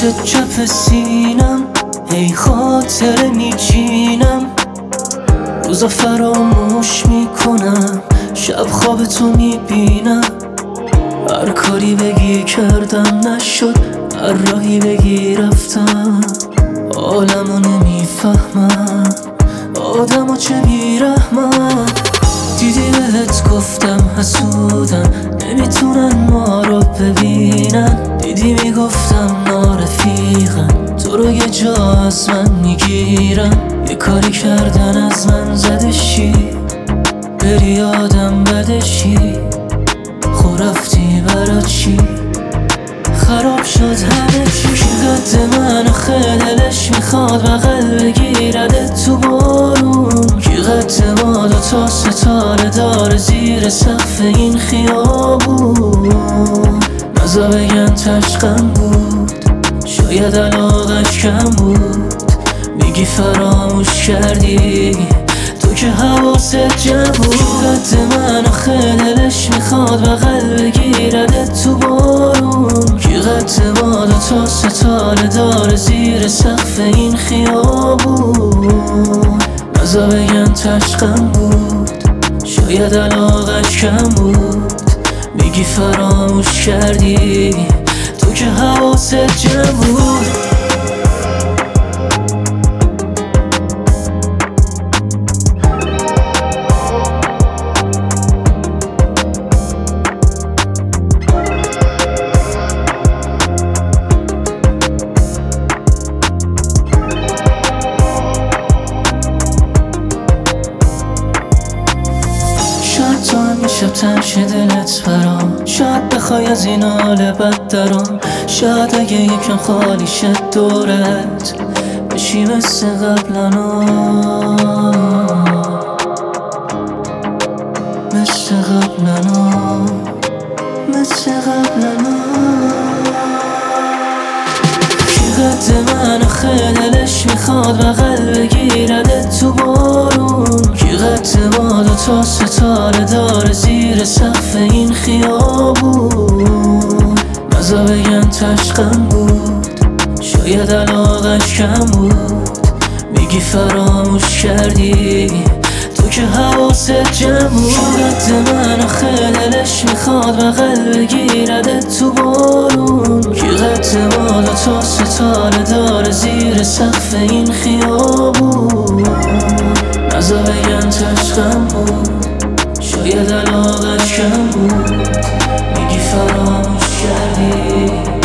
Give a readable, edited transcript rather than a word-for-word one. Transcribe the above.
واسه چپ سینم هی خاطره میچینم، روزا فراموش میکنم، شب خواب تو میبینم. هر کاری بگی کردم نشد، هر راهی بگی رفتم. عالمو نمیفهمم، آدمو چه بیرحمم. دیدی بهت گفتم حسودم، نمیتونن ما رو ببینن. دیدی میگفتم نارفیقن، تو رو یه جا از من میگیرن. یه کاری کردن از من زدشی، بری آدم بدشی. خب رفتی برا چی؟ خراب شد همه چی. کی قد من آخه دلش میخواد بغل بگیرده تو بارون؟ کی قد ما دوتا ستاره داره زیر سقف این خیابون؟ نزا بگن تشقم بود، شاید علاقش کم بود. میگی فراموش کردی، تو که حواست جمع بود. کی قد من آخه دلش میخواد بغل بگیرده تو بارون؟ کی قد ما دوتا ستاره داره زیر سقف این خیابون؟ نزا بگن تشقم بود، شاید علاقش کم بود. میگی فراموش کردی، تو که حواست جمع بود. تو هم شب تن شه دلت برام، شاید بخوای از این حال بد درام. شاید اگه یکم خالی شد دورت بشی مثل قبلنا، مثل قبلنا، مثل قبلنا. کی قد من آخه دلش میخواد بغل بگیرده تو بارون؟ کی قد ما دوتا ستاره داره زیر سقف این خیابون؟ نزا بگن تشقم بود، شاید علاقش کم بود. میگی فراموش کردی، تو که حواست جمع بود. کی قد من آخه دلش میخواد بغل بگیرده تو بارون؟ کی قد ما دوتا ستاره داره زیر سقف این خیابون؟ نزا بگن تشقم بود، شاید علاقش کم بود. میگی فراموش کردی.